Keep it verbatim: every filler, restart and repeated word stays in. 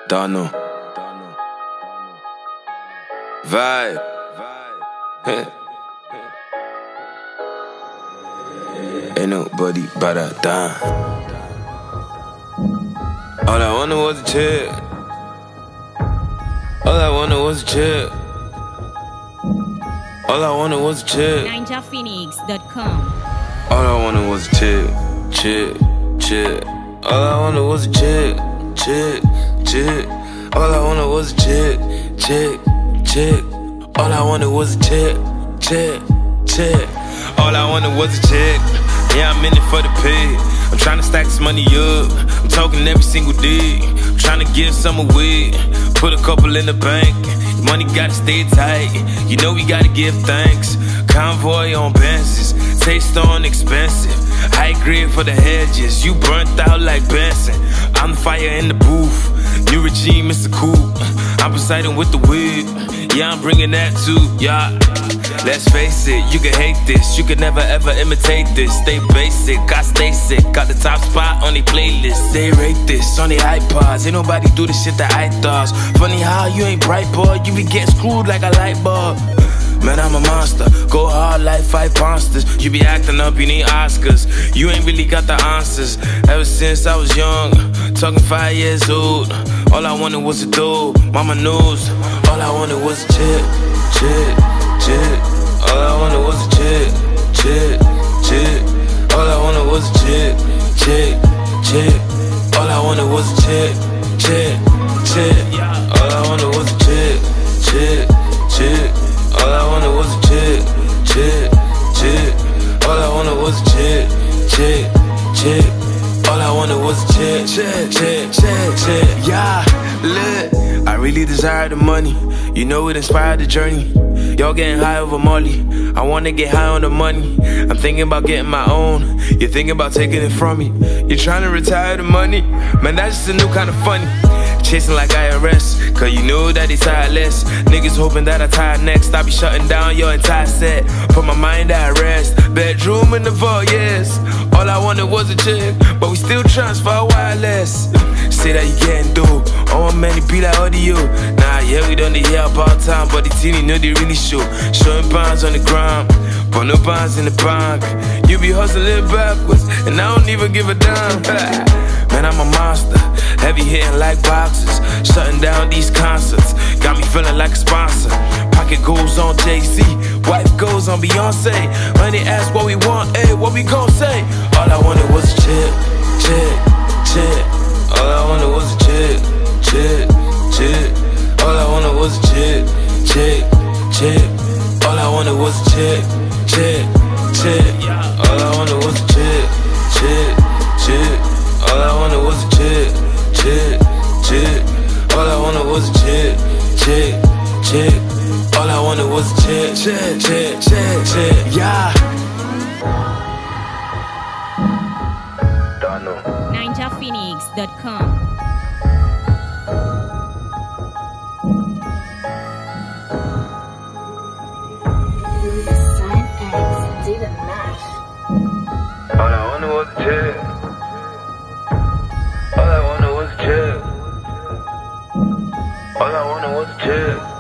Dano. Vibe. Ain't nobody but a dime. All I wanted was a check. All I wanted was a check. All I wanted was a check. Ninja Phoenix dot com. All I wanted was a check, check, check. All I wanted was a check, check, check. All I wanted was a check, check, check. All I wanted was a check, check, check. All I wanted was a check. Yeah, I'm in it for the pay. I'm trying to stack this money up. I'm talking every single day. I'm trying to give some away. Put a couple in the bank. Money gotta stay tight. You know we gotta give thanks. Convoy on Benzes. Taste on expensive. High grade for the hedges. You burnt out like Benson. I'm the fire in the booth. New regime, Mister Cool. I'm Poseidon with the whip. Yeah, I'm bringing that too. Yeah. Let's face it, you can hate this. You can never ever imitate this. Stay basic, I stay sick. Got the top spot on the playlist. They rate this on the iPods. Ain't nobody do the shit that I thought. Funny how you ain't bright, boy. You be getting screwed like a light bulb. Man, I'm a monster. Go hard like five monsters. You be acting up, you need Oscars. You ain't really got the answers. Ever since I was young, talking five years old. All I wanted was a dough. Mama knows. All I wanted was a check, check, check. All I wanted was a check, check, check. All I wanted was a check, check, check. All I wanted was a check, check, check. All I wanted was a check, check, check. All I wanted was a check, check, check. All I wanted was a check, check, check. All I wanted was a check, check, check, check, check. Yeah, look, I really desire the money. You know it inspired the journey. Y'all getting high over Molly. I wanna get high on the money. I'm thinking about getting my own. You're thinking about taking it from me. You're trying to retire the money. Man, that's just a new kind of funny. Chasing like I R S, cause you know that they tired less. Niggas hoping that I tie next. I be shutting down your entire set. Put my mind at rest. Bedroom in the vault, yes. All I wanted was a check, but we still transfer wireless. Say that you getting dope. Oh man, it be like audio. Nah, yeah, we done the hear about time, but the teeny know they really show. Showing bonds on the ground, but no bonds in the bank. You be hustling backwards, and I don't even give a damn. Man, I'm a monster, heavy hitting like boxers, shutting down these concerts. Got me feeling like a sponsor. Pocket goes on Jay-Z, wife goes on Beyonce. When they ask what we want, hey, what we gon' say? All I wanted was a check, check, check. All I wanted was a check, check, check. All I wanted was a check, check, check. All I wanted was a check, check, check. All I wanted was a check, check, check. All I wanted was a check, check, check. All I wanted was a check, check, check. All I wanted was a check, check, check, check, check. Yeah. Ninja Phoenix dot com. All I wanted was a check. All I wanted was a check. All I wanted was a check.